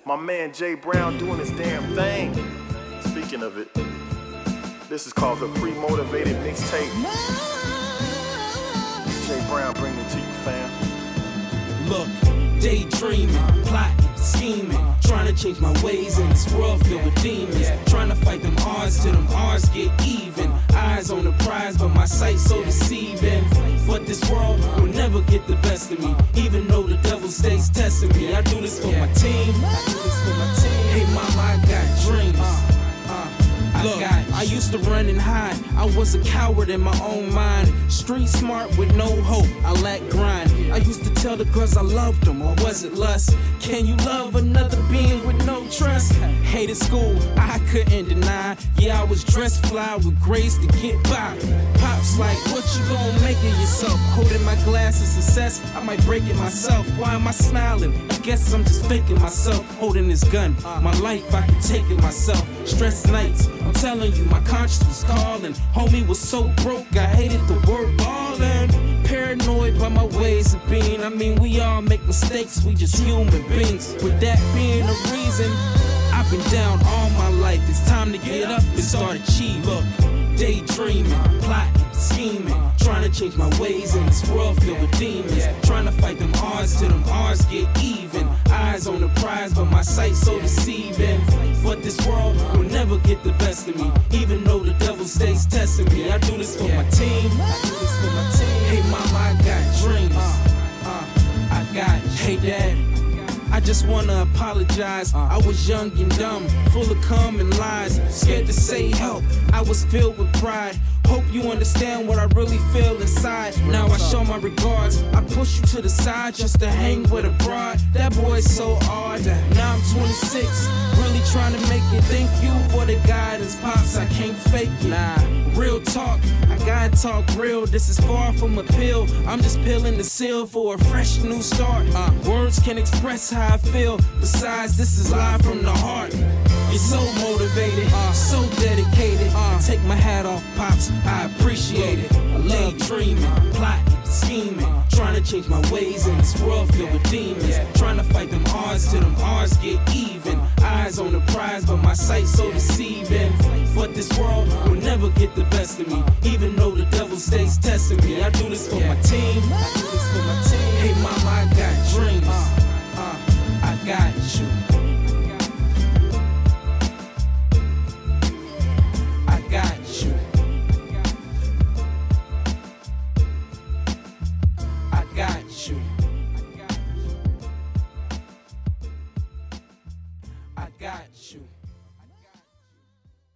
My man Jay Brown doing his damn thing. Speaking of it, this is called the Pre-Motivated Mixtape. Jay Brown bringing it to you, fam. Look, daydreaming, plotting, scheming, trying to change my ways in this world filled with demons. Trying to fight them odds till them odds get even. Eyes on the prize, but my sight's so deceiving. But this world will never get the best of me, even though the devil stays testing me. I do this for my team. Hey mama, I got dreams. Look, I used to run and hide. I was a coward in my own mind. Street smart with no hope, I lack grind. I used to tell the girls I loved them, or was it lust? Can you love another being with no trust? Hated school, I couldn't deny. Yeah, I was dressed fly with grades to get by. Pops like, what you gonna make of yourself? Holding my glass of success, I might break it myself. Why am I smiling? I guess I'm just faking myself. Holding this gun, my life, I can take it myself. Stress nights, I'm telling you, my conscience was calling. Homie was so broke, I hated the word ballin'. Paranoid by my ways of being. I mean, we all make mistakes, we just human beings. With that being the reason, I've been down all my life. It's time to get up and start achieving. Look, daydreaming, plotting, scheming, trying to change my ways in this world filled with demons. Trying to fight them odds till them odds get even. Eyes on the prize, but my sight's so deceiving. But this world will never get the best of me, even though the devil stays testing me. I do this for my team. Hey mama, I got dreams. I got, hey dad, I just wanna apologize. I was young and dumb, full of common lies, scared to say help. I was filled with pride. Hope you understand what I really feel inside. Now I show my regards. I push you to the side just to hang with a broad. That boy's so odd. Now I'm 26, really trying to make it. Thank you for the guidance, pops. I can't fake it. Nah, real talk. I gotta talk real. This is far from a pill. I'm just peeling the seal for a fresh new start. Words can't express how I feel. Besides, this is live from the heart. You're so motivated, so dedicated. Take my hat off, pops. I appreciate it. I love dreaming, plotting, scheming, trying to change my ways in this world filled with demons. Trying to fight them odds till them odds get even. Eyes on the prize, but my sight's so deceiving. But this world will never get the best of me, even though the devil stays testing me. I do this for my team. Hey mama, I got dreams. I got you. I got you. I got you. I got you.